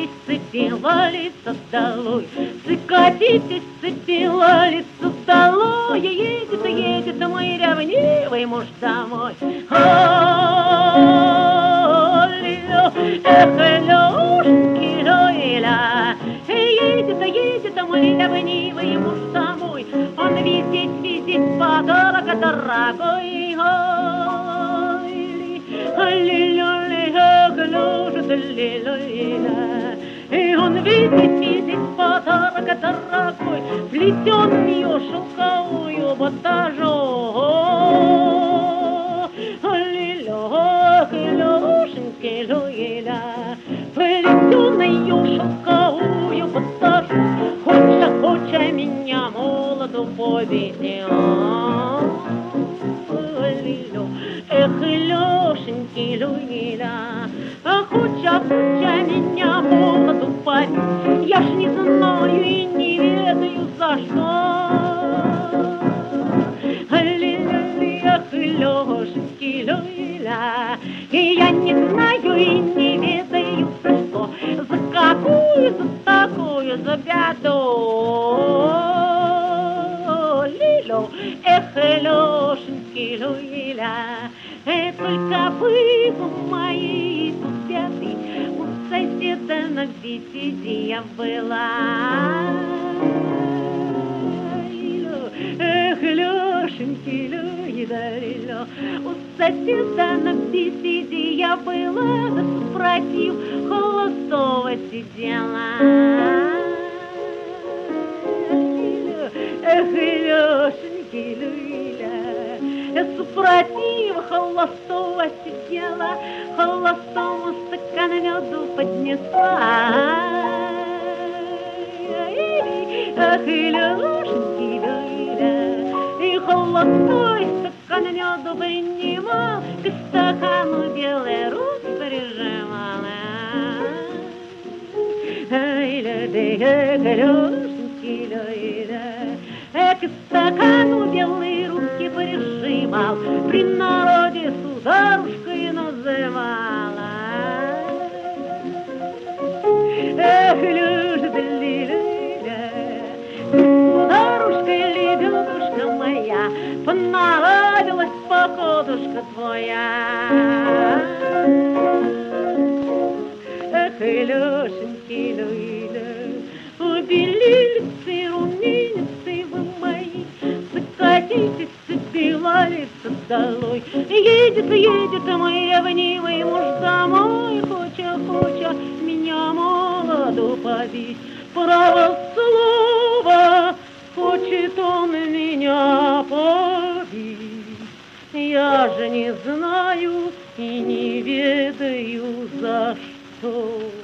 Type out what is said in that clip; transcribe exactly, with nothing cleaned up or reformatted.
Цикатитесь, цепи, лалица долой, цикатитесь, цепи, лалица долой, едет, едет мой ревнивый муж домой. Эх, Лёшеньки, Лёля, едет, едет мой ревнивый муж домой. Он висит, висит, подарок дорогой. И он видит, видит подарок дорогой, плетенную шелковую батажу. Лёшеньки, Лёля, плетенную шелковую батажу, хоча, хоча меня молоду повезет. Эх, Лёшеньки, Лёля, хоча, хоча меня молоду повезет, я ж не знаю и не ведаю за что. Эх, Лёшеньки, Лёля, и я не знаю и не ведаю за что, за какую, за такую, за беду. Лило, эх, Лёшеньки, Лёля, э, только вы, мои тут беды, у соседа на беседе я была. Эх, Лёшеньки, Лёля, у соседа на беседе я была, да супротив холостого сидела. Эх, Лёшеньки, Лёля, супротив холостого сидела, холостому стакан меду поднесла. Эх, Лёшеньки, Лёля, и холостой стакан меду принимал, к стакану белые руки прижимала. Эх, Лёшеньки, Лёля, к стакану белые руки прижимал, при народе сударушкой называла. Эх, Люша, Лиля, сударушка, лебедушка моя, понравилась походушка твоя. Эх, Лешеньки, Люля, белилицы, румяницы вы мои, закатитесь, белалица долой. Едет, едет мой ревнивый муж домой, хоча, хоча меня молоду побить. Право слово, хочет он меня побить. Я же не знаю и не ведаю за что.